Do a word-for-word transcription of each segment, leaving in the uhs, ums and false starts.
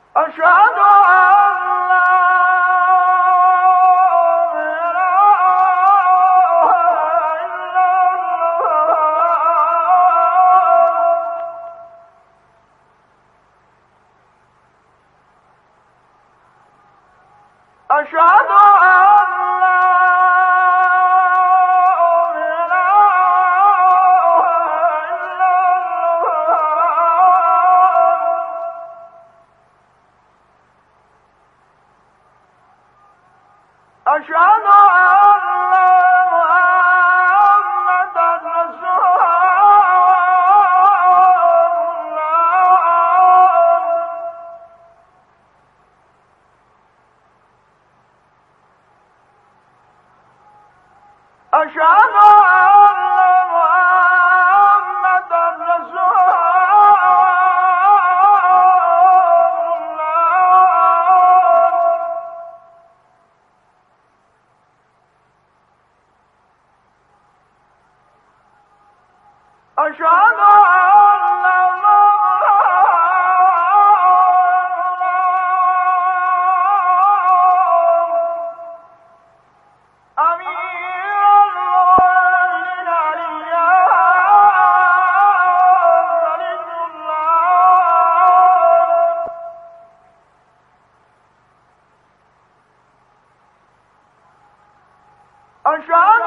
أشهد أشهد أشهد أشهد أن محمدًا رسول الله أشهد أشهد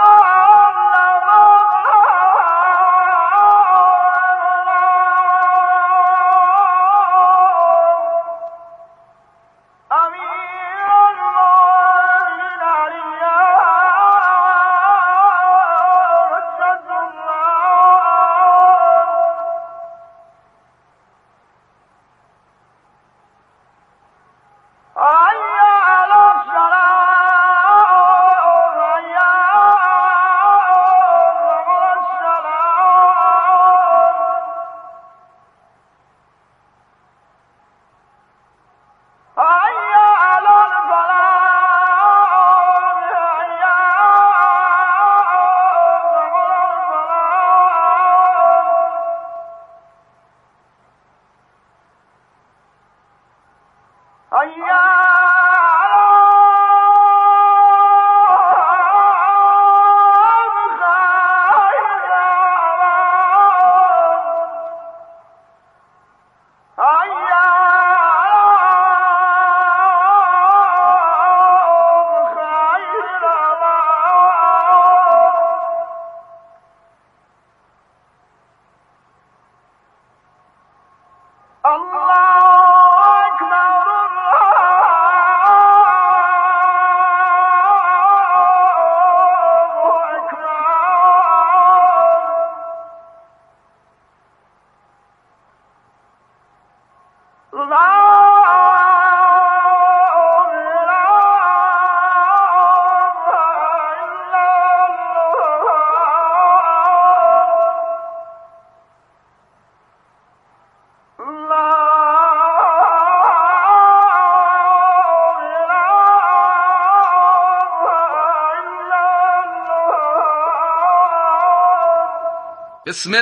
بسم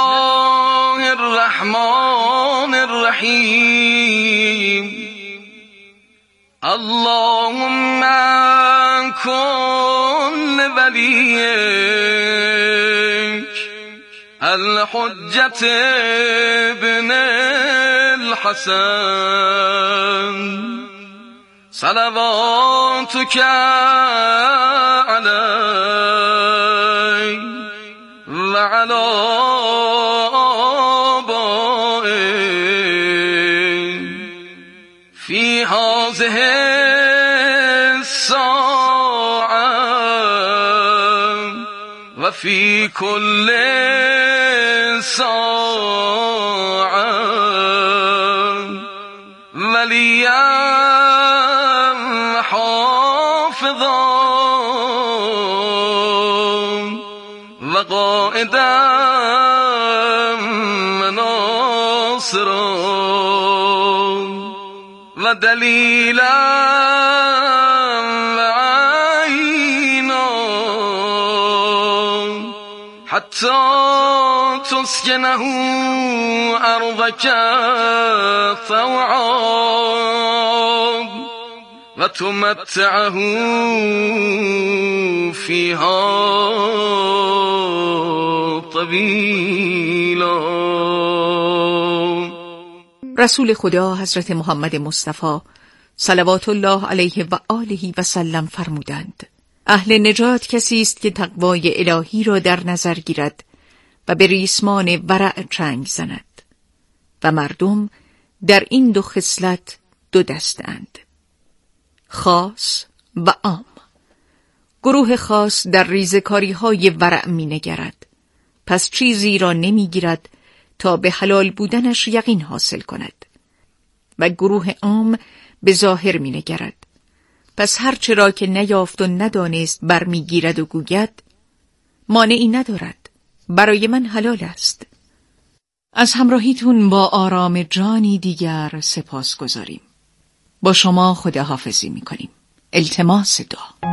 الله الرحمن الرحیم اللهم کن لولیک الحجة ابن الحسن صلواتك علیه وعلى آبائه في هذه الساعة وفي كل ساعة وليا حافظا وقائدا وناصرا ودليلا وعينا حتی تسکنه ارضک طوعا و تمتعه فیها طویلا. رسول خدا حضرت محمد مصطفی صلوات الله علیه و آله و سلم فرمودند: اهل نجات کسی است که تقوای الهی را در نظر گیرد و به ریسمان ورع چنگ زند. و مردم در این دو خصلت دو دستند، خاص و عام. گروه خاص در ریزکاری های ورع می نگرد، پس چیزی را نمی گیرد تا به حلال بودنش یقین حاصل کند. و گروه عام به ظاهر می نگرد، پس هر چرا که نیافت و ندانست برمیگیرد و گوید مانعی ندارد، برای من حلال است. از همراهیتون با آرام جانی دیگر سپاس گذاریم. با شما خداحافظی می کنیم. التماس دعا.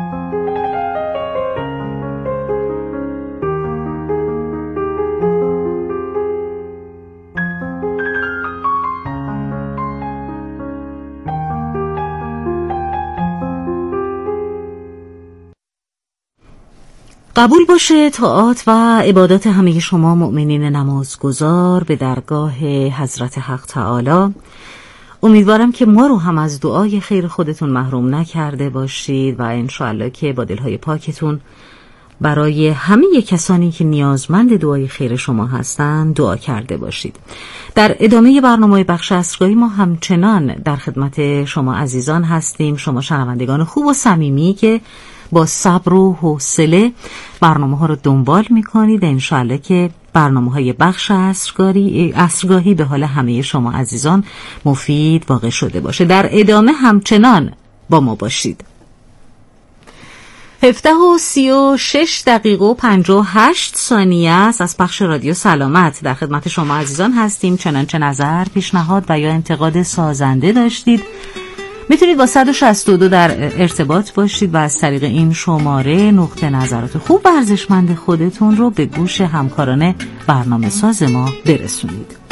قبول باشه طاعات و عبادات همه شما مؤمنین نمازگزار به درگاه حضرت حق تعالی. امیدوارم که ما رو هم از دعای خیر خودتون محروم نکرده باشید و انشاءالله که با دلهای پاکتون برای همه کسانی که نیازمند دعای خیر شما هستند دعا کرده باشید. در ادامه برنامه بخش عصرگاهی ما همچنان در خدمت شما عزیزان هستیم، شما شنوندگان خوب و صمیمی که با صبر و حوصله برنامه ها رو دنبال میکنید. انشاءالله که برنامه های بخش عصرگاهی عصرگاهی به حال همه شما عزیزان مفید واقع شده باشه. در ادامه همچنان با ما باشید. هفده و سی و شش دقیقه و پنجاه و هشت ثانیه است از پخش رادیو سلامت. در خدمت شما عزیزان هستیم. چنانچه نظر، پیشنهاد و یا انتقاد سازنده داشتید میتونید با صد و شصت و دو در ارتباط باشید و از طریق این شماره نقطه نظرات خوب و ارزشمند خودتون رو به گوش همکاران برنامه ساز ما برسونید.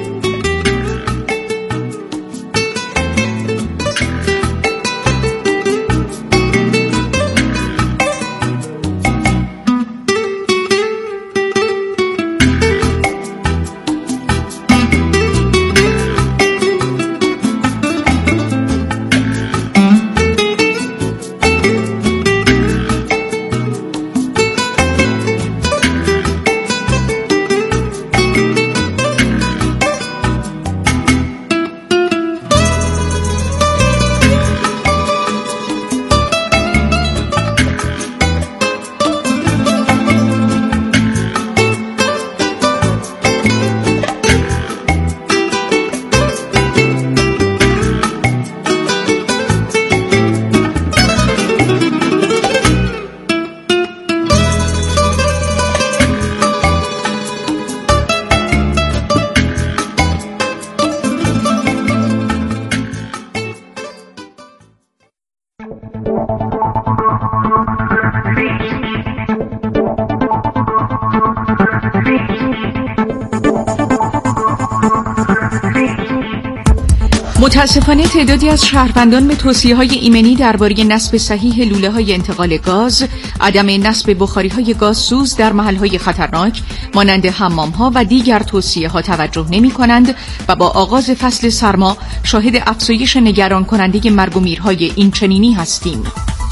متاسفانه تعدادی از شهروندان به توصیه‌های ایمنی درباره نصب صحیح لوله‌های انتقال گاز، عدم نصب بخاری‌های گازسوز در محل‌های خطرناک مانند حمام‌ها و دیگر توصیه‌ها توجه نمی‌کنند و با آغاز فصل سرما شاهد افزایش نگران کننده مرگ و میرهای این چنینی هستیم.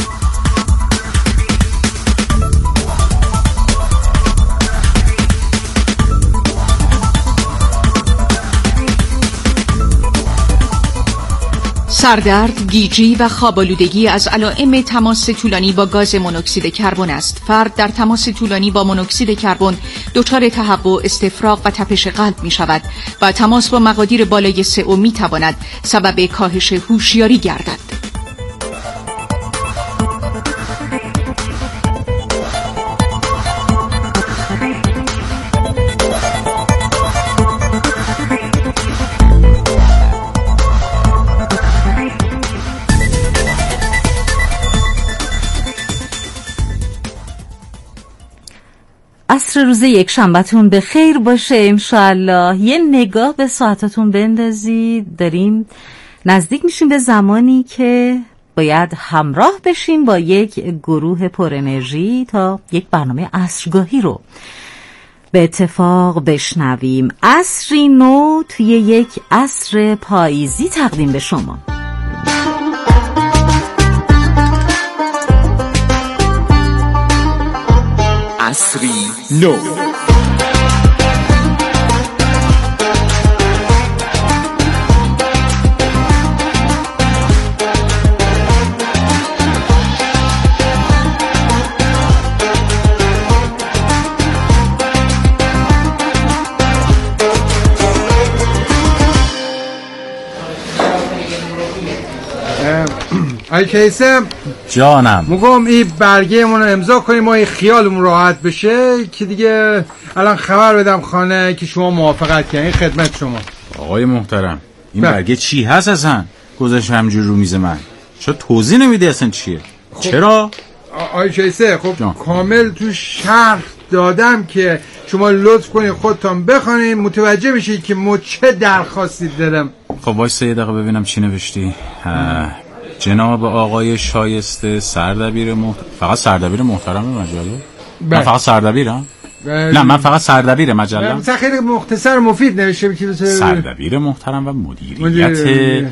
سردرد، گیجی و خواب‌آلودگی از علائم تماس طولانی با گاز مونوکسید کربن است. فرد در تماس طولانی با مونوکسید کربن دچار تهوع، استفراغ و تپش قلب می شود و تماس با مقادیر بالای سه او می تواند سبب کاهش هوشیاری گردد. عصر عصر روز یک شنبهتون به خیر باشه انشالله. یه نگاه به ساعتاتون بندازید، داریم نزدیک میشیم به زمانی که باید همراه بشیم با یک گروه پر انرژی تا یک برنامه عصرگاهی رو به اتفاق بشنویم. عصری نو توی یک عصر پاییزی تقدیم به شما. عصری نو. ای کیسه جانم، میگم این برگه منو امضا کنیم ما این خیالمون راحت بشه که دیگه الان خبر بدم خانه که شما موافقت کردین. خدمت شما آقای محترم. این بله. برگه چی هست اصلا؟ گذاشت همجور رو میز من، چرا توضیح نمیدی اصلا چیه؟ خب. چرا؟ آی کیسه خب جان. کامل تو شرح دادم که شما لطف کنید خودتان بخونید متوجه میشید که ما چه درخواستی دارم. خب وایسا یه دقیقه ببینم چی نوشتی. جناب آقای شایسته سردبیر محترم. فقط سردبیر محترم مجله؟ من فقط سردبیرم؟ بله. نه من فقط سردبیر مجله. مثلا خیلی مختصر و مفید نوشته که سردبیر محترم و مدیریت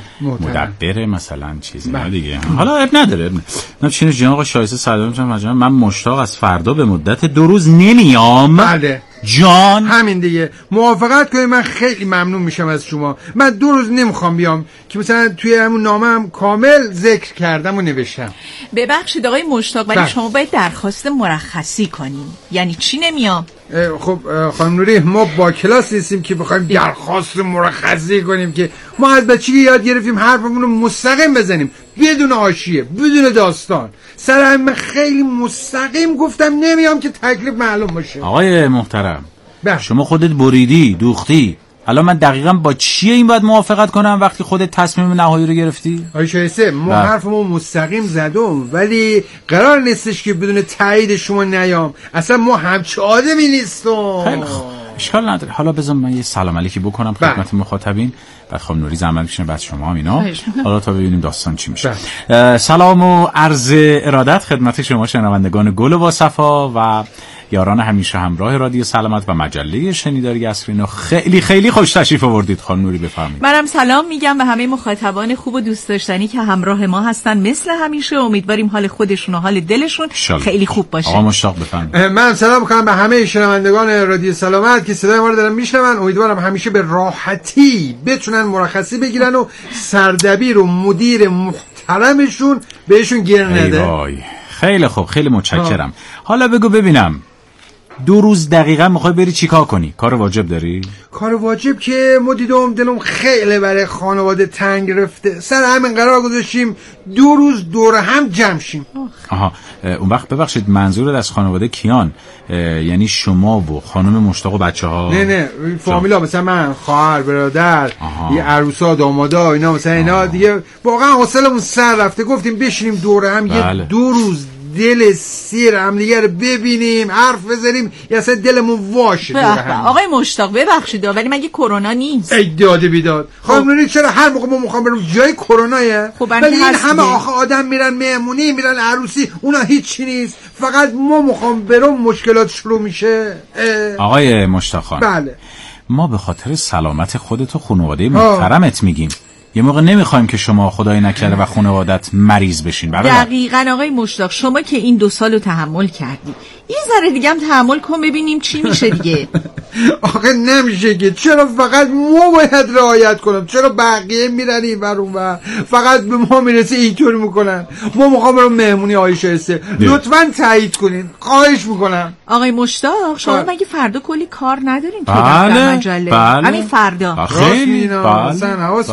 مدبر مثلا چیزی نه دیگه. حالا اب نداره. نه چینه جناب آقای شایسته سردبیر مجله. من مشتاق از فردا به مدت دو روز نمیام. بله جان همین دیگه. موافقت کنید من خیلی ممنون میشم از شما. من دو روز نمیخوام بیام که مثلا توی همون نامه هم کامل ذکر کردم و نوشتم. ببخشید آقای مشتاق ولی شما باید درخواست مرخصی کنین. یعنی چی نمیام؟ خب خانم نوری ما با کلاس نیستیم که بخوایم درخواست مرخصی کنیم، که ما از بچگی یاد گرفتیم حرفمون رو مستقیم بزنیم بدون حاشیه بدون داستان. سر همین خیلی مستقیم گفتم نمیام که تکلیف معلوم باشه. آقای محترم بله. شما خودت بریدی دوختی، الان من دقیقاً با چیه این باید موافقت کنم وقتی خودت تصمیم نهایی رو گرفتی؟ آقای شایسته ما حرفمو مستقیم زدم ولی قرار نیستش که بدون تایید شما نیام. اصلا ما همچه آدمی نیستم. خیلی خوب اشکال نداره. حالا بذار من یه سلام علیکی بکنم خدمت مخاطبین، بعد خانم نوری زحمت بکشین، بعد شما هم اینا. حالا تا ببینیم داستان چی میشه. سلام و عرض ارادت خدمت شما شنوندگان گل و باصفا و یاران همیشه همراه رادیو سلامت و مجله شنیداری عصری نو. خیلی خیلی خوش تشریف آوردید خانم نوری، بفرمایید. منم سلام میگم به همه مخاطبان خوب و دوست داشتنی که همراه ما هستن. مثل همیشه امیدواریم حال خودشون و حال دلشون شالله. خیلی خوب باشه. آقا مشتاق بفرمایید. من سلام میکنم به همه شنوندگان رادیو سلامت که صدای ما رو دارن میشنون. امیدوارم همیشه به راحتی بتونن مرخصی بگیرن و سردبیر و مدیر محترمشون بهشون گیر نده. خیلی خوب خیلی متشکرم. حالا بگو ببینم دو روز دقیقا میخوای بری چیکار کنی؟ کار واجب داری؟ کار واجب که ما دیدم دلم خیلی برای خانواده تنگ رفته، سر همین قرار گذاشتیم دو روز دور هم جمع شیم. آها اون وقت ببخشید منظورت از خانواده کیان؟ یعنی شما و خانم مشتاق و بچه ها؟ نه نه فامیلا، مثلا من خواهر برادر یه عروسا دامادا اینا، مثلا اینا دیگه واقعا حوصلمون سر رفته، گفتیم بشینیم دور هم بله. یه دو روز دل سیر هم دیگه رو ببینیم حرف بزنیم یا اصلا دلمون واشه دور هم. آقای مشتاق ببخشید ولی مگه کرونا نیست؟ ای داده بیداد خانم نوری چرا هر موقع ما میخوام بریم جای کرونایه؟ خب ولی این همه آخه آدم میرن مهمونی میرن عروسی اونا هیچی نیست، فقط ما میخوام برم مشکلات شروع میشه. آقای مشتاق خان بله ما به خاطر سلامت خودت و خانواده محترمت میگیم، یه موقع نمیخوایم که شما خدای نکرده و خانوادت مریض بشین. دقیقاً آقای مشتاق شما که این دو سالو تحمل کردی یه ذره دیگه هم تحمل کن ببینیم چی میشه دیگه. آخه نمیشه که چرا فقط ما باید رعایت کنم؟ چرا بقیه میرن این ور اون ور فقط به ما میرسه اینطوری میکنن؟ ما میخوام برم مهمونی آقای شایسته، لطفاً تایید کنین خواهش میکنم. آقای مشتاق شما مگه فردا کلی کار ندارین که بله در مجله؟ بله همین فردا خیلی بله اصلا حواسم نبود.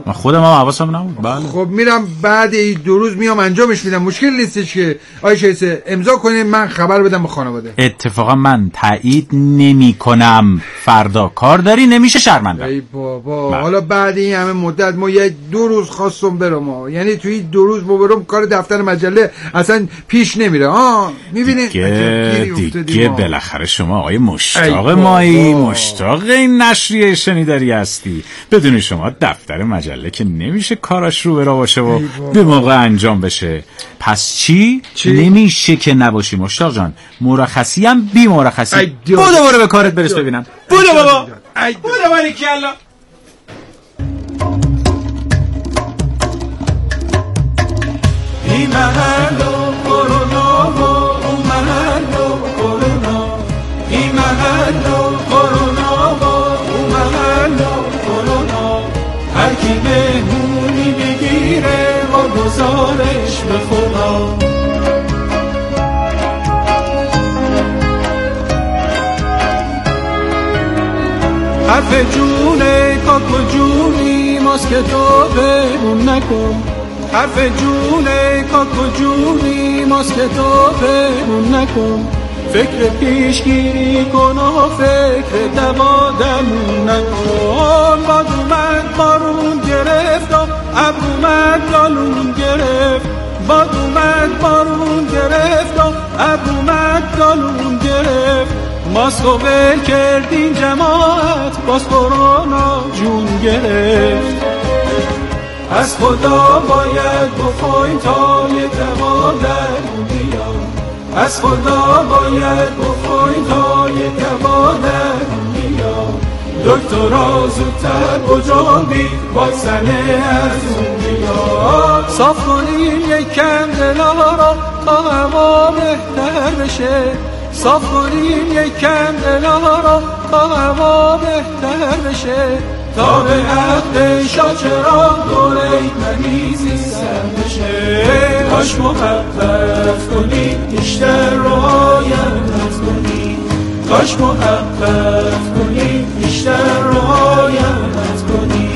من خودم هم حواسم نبود. بله خب میرم بعد این دو روز میام انجامش میدم، مشکل نیستش که آقای شایسته امضا کنین من خبر بدم به خانواده. اتفاقا من تایید نمی کنم. فردا کار داری نمیشه شرمنده. ای بابا بله. حالا بعد این همه مدت ما یه دو روز خواستم برم، یعنی توی دو روز ما برم کار دفتر مجله اصلا پیش نمیره. ها میبینید دیگه دیگه بالاخره شما آقای مشتاق مایی، مشتاق این نشریه شنیداری هستی. بدون شما دفتر مجله که نمیشه کاراش رو برا باشه و به موقع انجام بشه. پس چی؟ چی؟ نمیشه که نباشی مشتاق جان. مرخصی هم بی مرخصی. بودو برو به کارت برس ببینم. بودو بابا بودو باری کلا. این محل و کرونا و اون محل و کرونا، این محل و کرونا و اون محل و کرونا، هر کی مهمونی بگیره و گزارش به خدا. حرف جونه کاکو جونی ماسک تو بمون نکن، حرف جونه کاکو جونی ماسک تو بمون نکن، فکر پیشگیری کن و فکر دوا دمون نکن. باد اومد بارون گرفت و ابر اومد گالون گرفت، باد اومد بارون گرفت و ابر اومد گالون گرفت، ماسکو بل کردین جماعت باز کرونا جون گرفت. از خدا باید بخواین تا یه دوا درمون بیاد، از خدا باید بخواین تا یه دوا درمون بیاد. دکترها زودتر بجنبید واکسنه از اون بیاد. صاف کنین یکم دلا را تا هوا بهتر بشه، صاف کنین یکم دلا را تا هوا بهتر بشه، تا به حق شاچران دوره مریضی سر بشه. کاش محقق کنید بیشتر رعایت کنید، کاش محقق کنید بیشتر رعایت کنید.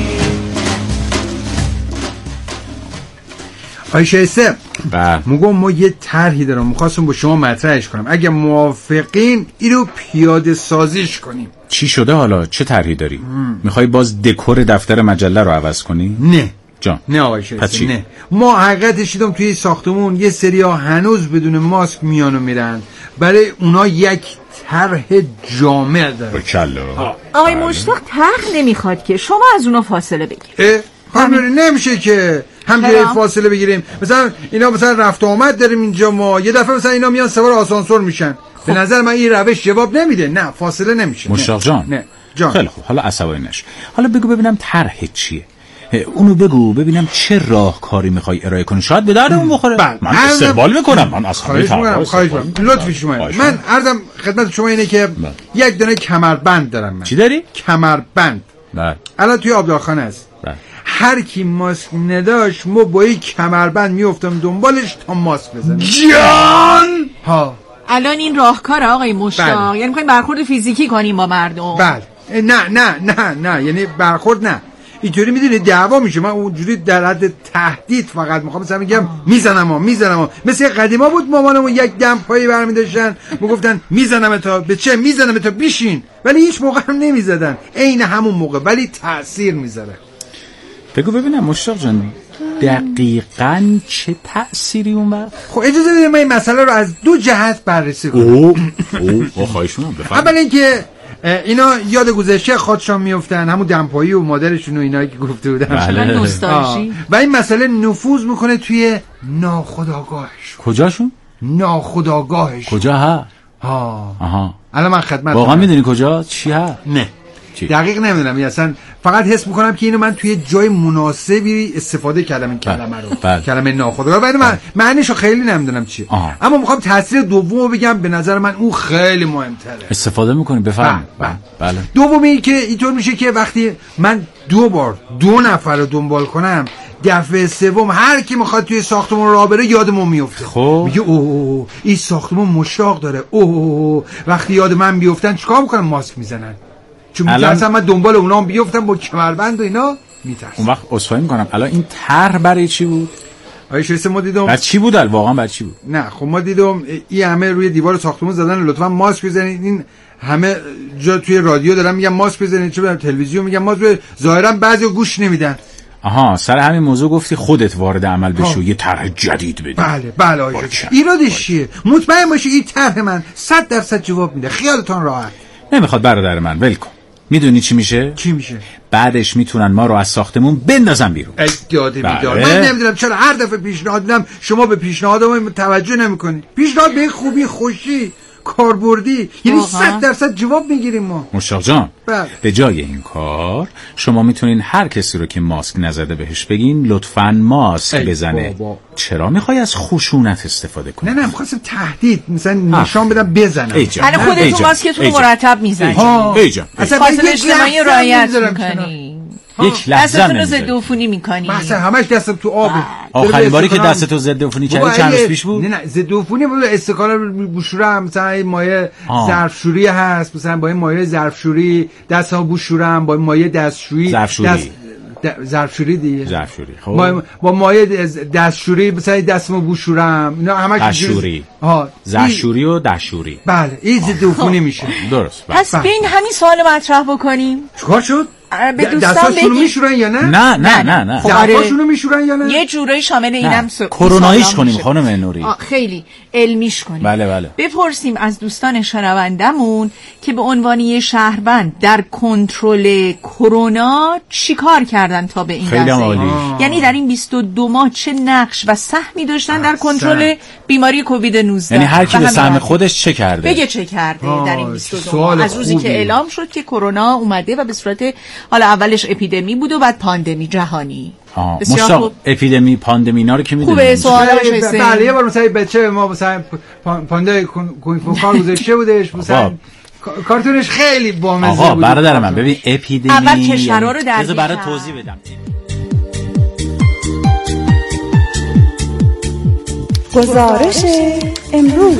آی شایسته میگم ما یه طرحی دارم میخواستم با شما مطرحش کنم، اگه موافقین اینو پیاده سازیش کنیم. چی شده حالا؟ چه طرحی داری؟ میخوای باز دکور دفتر مجله رو عوض کنی؟ نه جان نه آقای شایسته نه. ما حقیقتش دیدم توی ساختمون یه سریا هنوز بدون ماسک میان و میرن، برای اونا یک طرح جامع داره. بکلا آقای مشتاق طرح نمیخواد که شما از اونا فاصله بگیرید. همینطوری نمیشه که همجوری فاصله بگیریم. مثلا اینا مثلا رفت آمد داریم اینجا، ما یه دفعه مثلا اینا میان سوار آسانسور میشن. خب. به نظر من این روش جواب نمیده. نه فاصله نمیشه. مشتاق جان نه جان خیلی خوب، حالا عصبانی نش. حالا بگو ببینم طرح چیه، اونو بگو ببینم چه راهکاری میخوای ارائه کنی، شاید به دردمون بخوره. من استقبال میکنم. من اصلا خواهش میکنم لطفی شما. من عرضم خدمت شما اینه که بل. یک دونه کمربند دارم من. چی داری؟ کمربند. بله الان توی آبدارخانه است. بله. هر کی ماسک نداشت ما با این کمربند میافتم دنبالش تا ماسک بزنیم. جان ها الان این راهکار آقای مشتاق بله. یعنی میخوایم برخورد فیزیکی کنیم با مردم؟ بله. نه نه نه نه یعنی برخورد نه، اینطوری میدونی دعوا میشه. من اونجوری در حد تهدید فقط میخوام مثلا میگم میزنم ها میزنم ها، مثل قدیما بود مامانمون یک دم پایی برمی داشتن میگفتن میزنم تا به چه میزنم تا بیشین، ولی هیچ موقع هم نمیزدن، عین همون موقع، ولی تاثیر میذاره. بگو ببینم مشتاق جان دقیقاً چه تأثیری اومد؟ خب اجازه بدید من این مسئله رو از دو جهت بررسی کنم. اوه اوه خواهش می‌کنم بفرمایید. اول اینکه اینا یاد گذشته خودشان میافتن، همون دمپایی و مادرشون و اینایی که گفته بودن. بله. نوستالژی. و این مسئله نفوذ میکنه توی ناخودآگاهش. کجاشون؟ ناخودآگاهش. کجا ها؟ ها آها. الان من خدمت واقعا میدونی کجا؟ چی ها؟ نه چی؟ دقیق نمیدونم، یعنی اصلا فقط حس میکنم که اینو من توی جای مناسبی استفاده کردم این کلمه رو. بله. کلمه ناخودآگاه، ولی من معنیشو خیلی نمیدونم چیه. اما میخوام تاثیر دومو بگم، به نظر من اون خیلی مهمتره. استفاده میکنی بفرمایید. بله. بله. دومی این که اینطور میشه که وقتی من دو بار دو نفر رو دنبال کنم، دفعه سوم هر کی میخواد توی ساختمون راه بره یادمون میفته. خب میگه اوه این ساختمون مشتاق داره. اوه وقتی یاد من بیفتن چیکار میکنن؟ ماسک میزنن. چون میگه اصلا من دنبال اونام بیفتم با کمربند و اینا. میترسم. اون وقت عذرخواهی میکنم الان این طرح برای چی بود؟ آیه شایسته ما دیدم بعد چی بود واقعا بعد چی بود؟ نه خب ما دیدم این همه روی دیوار ساختمون زدن لطفا ماسک بزنید، این همه جا توی رادیو دارن میگن ماسک بزنید، چه به تلویزیون میگن ماسک، ظاهرا بعضی گوش نمیدن. آها سر همین موضوع گفتی خودت وارد عمل بشو یه طرح جدید بدی. بله بله آقا ایرادش چیه؟ مطمئن باشی این طرح من صد درصد جواب میده، خیالتون راحت. نمیخواد برادر من ول کن. میدونی چی میشه؟ چی میشه؟ بعدش میتونن ما رو از ساختمون بندازن بیرون. ای داده بیدار. من نمیدونم چرا هر دفعه پیشنهاد میدم شما به پیشنهادم توجه نمیکنی. پیشنهاد به خوبی خوشی کاربردی یعنی صد درصد جواب میگیریم ما. مشتاق جان بله. به جای این کار شما میتونین هر کسی رو که ماسک نزده بهش بگین لطفاً ماسک بزنه. بابا. چرا میخوای از خشونت استفاده کنی؟ نه نه میخواستم تهدید مثلا نشان بدم بزنم. الان خودتون ماسکتون رو مرتب میزنید. ای جان اصلا فاصله اجتماعی رعایت میکنی. یک لحظه دستتون رو ضد عفونی میکنی. مثلا همش دستم تو آبه. آخرین باری که دستتو ضد عفونی کردی چند روز پیش بود؟ نه نه ضد عفونی بود استکان بوشورم مثلا مایع ظرفشویی هست، مثلا با این مایع ظرفشویی دستامو بوشورم، با مایع دستشویی ظرفشویی ظرفشویی دیگه ظرفشویی خب با با مایع دستشویی مثلا دستمو بوشورم اینا همش دستشویی ها ظرفشویی و دستشویی. بله این ضد عفونی میشه. درست. پس ببین همین سوال مطرح بکنیم. چیکار شد؟ به دوستان بگید میشورن یا نه؟ نه نه نه نه. ظرفاشونو میشورن یا نه؟ یه جورایی شامل اینم سو... کروناییش کنیم خانم نوری. خیلی علمیش کنیم. بله بله. بپرسیم از دوستان شنوندمون که به عنوان یه شهروند در کنترل کرونا چیکار کردن تا به این خیلی عالی. یعنی در این بیست و دو ماه چه نقش و سهمی داشتن در کنترل بیماری کووید نوزده. یعنی هر کی به سهم خودش چه کرده؟ بگه چه کرده در این بیست و دو ماه از روزی که اعلام شد که کرونا اومده و به صورت حالا اولش اپیدمی بود و بعد پاندمی جهانی. مشتاق اپیدمی پاندمی اینا رو که میدونیم. خوبه سوال باشه. بله یه بار مثلا بچه ما مثلا پاندا کنفوکار گذاشته بودش مثلا کارتونش خیلی بامزه بود. آقا برادر من ببین اپیدمی اول کشورها رو در بذار برات توضیح بدم. گزارش امروز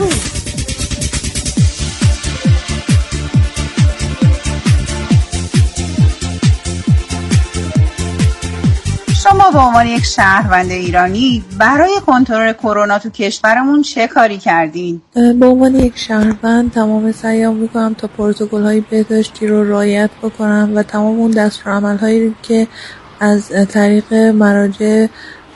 شما به عنوان یک شهروند ایرانی برای کنترل کرونا تو کشورمون چه کاری کردین؟ به عنوان یک شهروند تمام سعیام میکنم تا پروتکل‌های بهداشتی رو رعایت بکنم و تمام اون دستورالعمل‌هایی که از طریق مراجع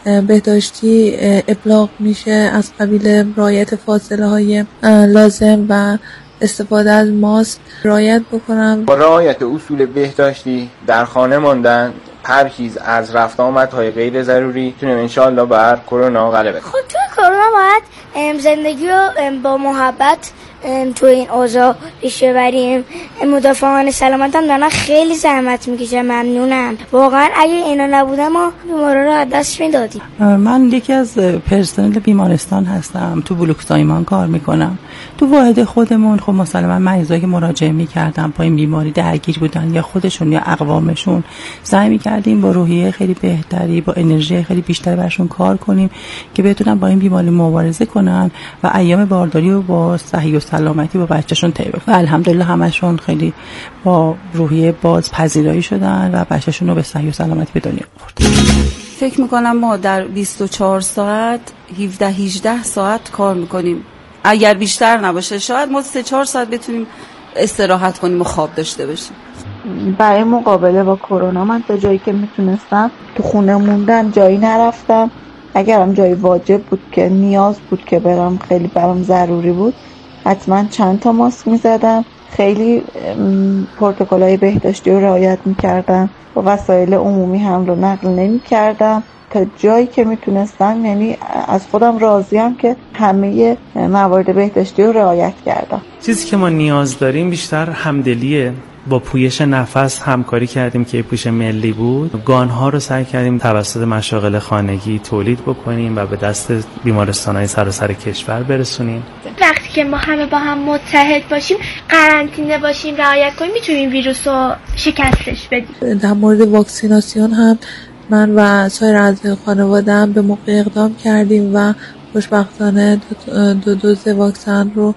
بهداشتی ابلاغ میشه از قبیل رعایت فاصله‌های لازم و استفاده از ماسک رعایت بکنم. با رعایت اصول بهداشتی در خانه ماندن، پرهیز از رفت آمدهای غیر ضروری تونیم انشالله بر کرونا غلبه کنیم. خب تو کرونا باید زندگی رو با محبت تو این اوضاع پیش ببریم. مدافعان سلامت هم دارن خیلی زحمت میکشن، ممنونم واقعا. اگه اینا نبودم ما بیمارا رو از دست میدادیم. من یکی از پرسنل بیمارستان هستم، تو بلوک زایمان کار میکنم. تو واحد خودمون خب مسلما مریضایی که مراجعه میکردن با این بیماری درگیر بودن یا خودشون یا اقوامشون، سعی میکردیم با روحیه خیلی بهتری با انرژی خیلی بیشتر برشون کار کنیم که بتونن با این بیماری مبارزه کنن و ایام بارداری رو با صحیح و سلامتی با بچه‌شون طی بکنن. و الحمدلله همشون خیلی با روحیه باز پذیرایی شدن و بچه‌شون رو به صحیح و سلامتی به دنیا آوردن. فکر میکنم ما در بیست و چهار ساعت هفده هجده ساعت کار میکنیم، اگر بیشتر نباشه. شاید ما سه چهار ساعت بتونیم استراحت کنیم و خواب داشته باشیم. برای مقابله با کرونا من تا جایی که میتونستم تو خونه موندم، جایی نرفتم. اگرم جایی واجب بود که نیاز بود که برم، خیلی برام ضروری بود، حتما چند تا ماسک میزدم. خیلی پروتکل‌های بهداشتی رو رعایت میکردم و وسایل عمومی حمل و نقل نمیکردم تا جایی که میتونستم. یعنی از خودم راضیم که همه موارد بهداشتی رو رعایت کردم. چیزی که ما نیاز داریم بیشتر همدلیه. با پویش نفس همکاری کردیم که پویش ملی بود. گانها رو سعی کردیم توسط مشاغل خانگی تولید بکنیم و به دست بیمارستان‌های سراسر کشور برسونیم. وقتی که ما همه با هم متحد باشیم، قرنطینه باشیم، رعایت کنیم، میتونیم ویروس رو شکستش بدیم. در مورد واکسیناسیون هم من و سایر اعضای خانواده‌ام به موقع اقدام کردیم و خوشبختانه دو, دو دوز واکسن رو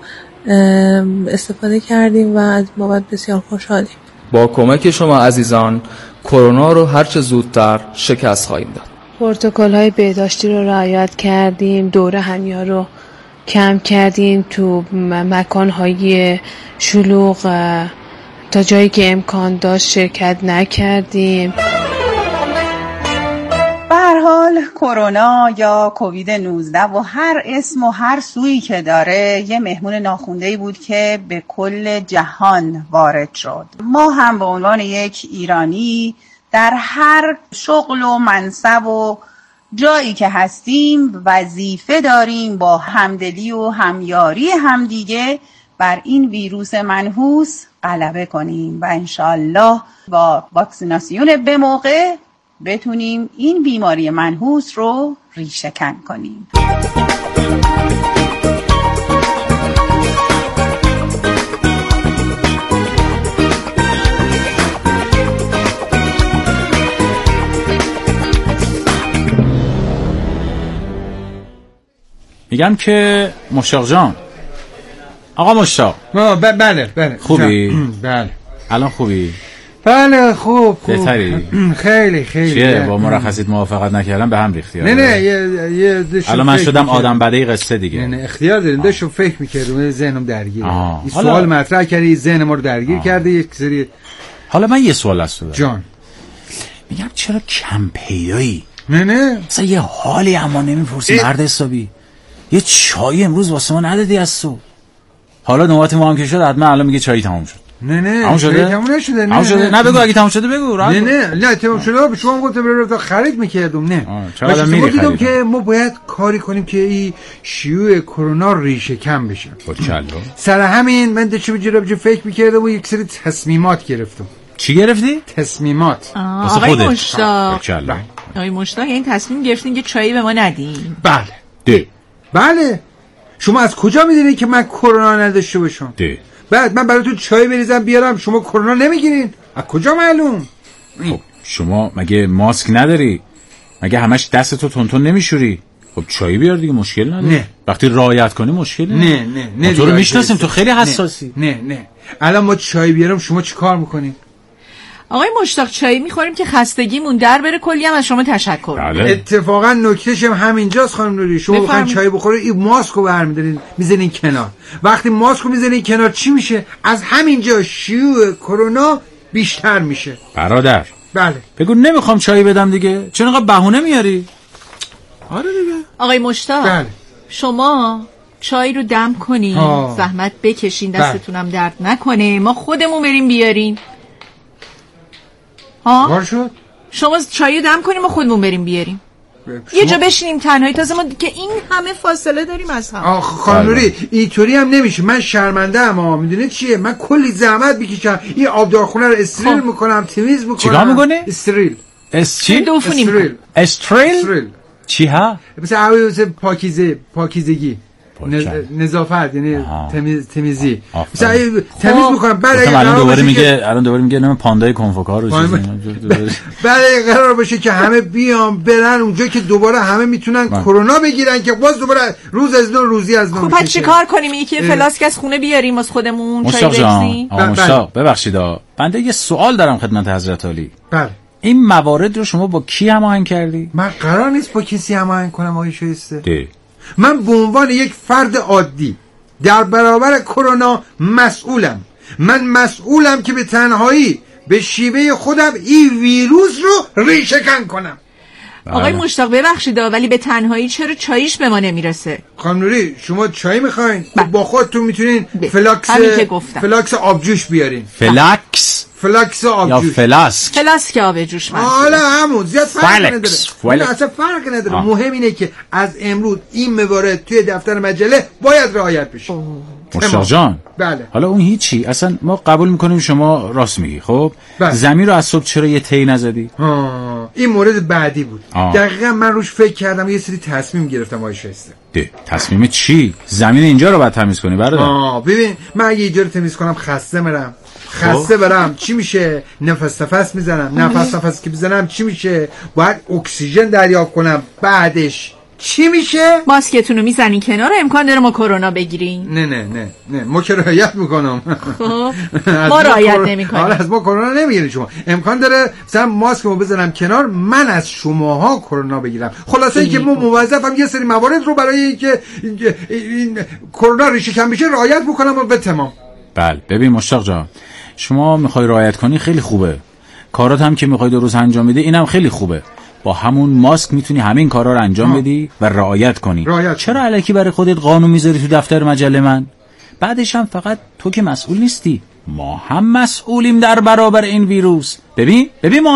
استفاده کردیم و از بابت بسیار خوشحالیم. با کمک شما عزیزان کرونا رو هرچه زودتر شکست خواهیم داد. پروتکل‌های بهداشتی رو رعایت کردیم، دوره همیا رو کم کردیم، تو مکان‌های شلوغ تا جایی که امکان داشت شرکت نکردیم. به هر حال کرونا یا کووید نوزده و هر اسم و هر سویی که داره یه مهمون ناخونده‌ای بود که به کل جهان وارد شد. ما هم به عنوان یک ایرانی در هر شغل و منصب و جایی که هستیم وظیفه داریم با همدلی و همیاری همدیگه بر این ویروس منحوس غلبه کنیم و انشالله با واکسیناسیون به موقع بتونیم این بیماری منحوس رو ریشه‌کن کنیم. میگم که مشتاق جان، آقا مشتاق. بله بله خوبی؟ بله. الان خوبی؟ بله خوب خوب. بهتری؟ خیلی خیلی. چیه با مرخصیت موافقت نکردم به هم ریختی؟ نه نه یه یه الان من شدم آدم بده قصه دیگه. نه نه اختیار داریم. داشتم فکر می‌کردم ذهنم درگیره. این سوال مطرح کردی ذهن ما رو درگیر کرده یک سری. حالا من یه سوال از تو دارم. جان. میگم چرا کم پیدایی؟ نه نه. مثلا یه حالی اما نمیپرسی مرد حسابی. یه چای امروز واسه ما ندادی از تو. حالا نوبت ما هم که شد حتما الان میگه چای تموم شد. نه نه تموم شده؟ تموم نشده. نه نه نه بگو اگه تموم شده بگو. نه نه نه تموم شده. به شما گفتم برو خرید میکردم. نه چرا میری دیدم که ما باید کاری کنیم که این شیوع کرونا ریشه کم بشه. باریکلا. سر همین من داشتم جرا بجا فکر میکردم و یک سری تصمیمات گرفتم. چی گرفتی؟ تصمیمات. آقای مشتاق. آقای مشتاق این تصمیم گرفتین که چایی به ما ندین؟ بله. ده. بله. شما از کجا میدونید که من کرونا نداشته باشم؟ ده. بعد من براتون چای بریزم بیارم شما کرونا نمیگیرین؟ از کجا معلوم؟ خب شما مگه ماسک نداری؟ مگه همش دستتو تونتون نمیشوری؟ خب چای بیار دیگه مشکل نداره. نه. وقتی رعایت کنی مشکل نه نه نه, نه تو رو میشناسیم تو خیلی حساسی. نه نه, نه. الان ما چای بیارم شما چی کار میکنین؟ آقای مشتاق چایی میخوریم که خستگیمون در بره، کلی هم از شما تشکر. بله. اتفاقا نکتهش هم همینجاست خانم نوری. شما بخواید چای بخورید این ماسکو برمی‌دارین میذارین کنار. وقتی ماسکو میذارین کنار چی میشه؟ از همینجا شیوع کرونا بیشتر میشه. برادر. بله. بگو نمیخوام چای بدم دیگه. چرا انقدر بهونه میاری؟ آره دیگه. آقای مشتاق. بله. شما چای رو دم کنین، آه. زحمت بکشین، دستتونم درد نکنه، ما خودمون بریم بیاریم. ها؟ کار شد؟ شما چای دم کنیم و خودمون بریم بیاریم. شما... یه جا بشینیم تنهایی، تازه ما که این همه فاصله داریم از هم. آخ خانوری اینطوری هم نمیشه. من شرمنده ام ها. میدونه چیه؟ من کلی زحمت میکشم این آبدارخونه رو استریل خب. میکنم، تمیز میکنم. چیکار میکنی؟ استریل. اس چی؟ استریل. استریل. چی ها؟ مثلا مثلا پاکیزه، پاکیزگی. نظافت یعنی تمیز تمیزی. مثلا تمیز میکنم. بعد الان دوباره میگه الان دوباره میگه نم پاندای کنفوکار رو بعد قرار باشه که همه بیان برن اونجا که دوباره همه میتونن کرونا بگیرن که باز دوباره روز از نو روزی از نو. خب پس چیکار کنیم؟ یکی فلاسک از خونه بیاریم واسه خودمون چای بریزیم؟ آقا مشتاق ببخشید بنده یه سوال دارم خدمت حضرت عالی. بله. این موارد رو شما با کی هماهنگ کردی؟ من قرار نیست با کسی هماهنگ کنم آقای شایسته. من به عنوان یک فرد عادی در برابر کرونا مسئولم. من مسئولم که به تنهایی به شیوه خودم این ویروس رو ریشه‌کن کنم. آقای مشتاق ببخشید ولی به تنهایی چرا چاییش به ما نمیرسه؟ خانم نوری شما چای میخواین؟ با خودتون میتونین فلاکس فلاکس آبجوش بیارین. فلاکس فلاکس آبجوش یا فلاسک فلاسک آبجوش. حالا همون زیاد فرق نداره. اصلا فرق نداره. آه. مهم اینه که از امروز این موارد توی دفتر مجله باید رعایت بشه. مشتاق جان. بله. حالا اون هیچی اصلا ما قبول میکنیم شما راست میگی. خب بله. زمین رو از صبح چرا یه تی نزدی؟ آه. این مورد بعدی بود. آه. دقیقا من روش فکر کردم یه سری تصمیم گرفتم آقای شایسته. ده تصمیم چی؟ زمین اینجا رو باید تمیز کنی برادر. آه ببین من اگه اینجا رو تمیز کنم خسته میرم. خسته برم چی میشه؟ نفس نفس میزنم. نفس نفس که بزنم چی میشه؟ باید اکسیژن دریافت کنم. بعدش چی میشه؟ ماسکتون رو میزنین کنار، امکان داره ما کرونا بگیریم. نه نه نه نه ما که رعایت میکنم. خب ما رعایت نمیکنیم. حالا از ما کرونا نمیگیرین شما. امکان داره مثلا ماسکمو بزنم کنار، من از شماها کرونا بگیرم. خلاصه اینکه ما موظفم یه سری موارد رو برای اینکه این کرونا ریشه کم بشه رعایت بکنم و به تمام. بله ببین مشتاق جان، شما میخوای رعایت کنی خیلی خوبه، کارات هم که میخوای درست انجام بدی اینم خیلی خوبه. با همون ماسک میتونی همین کارا رو انجام آه. بدی و رعایت کنی. رعایت چرا الکی برای خودت قانون میذاری تو دفتر مجله من؟ بعدش هم فقط تو که مسئول نیستی، ما هم مسئولیم در برابر این ویروس. ببین ببین ما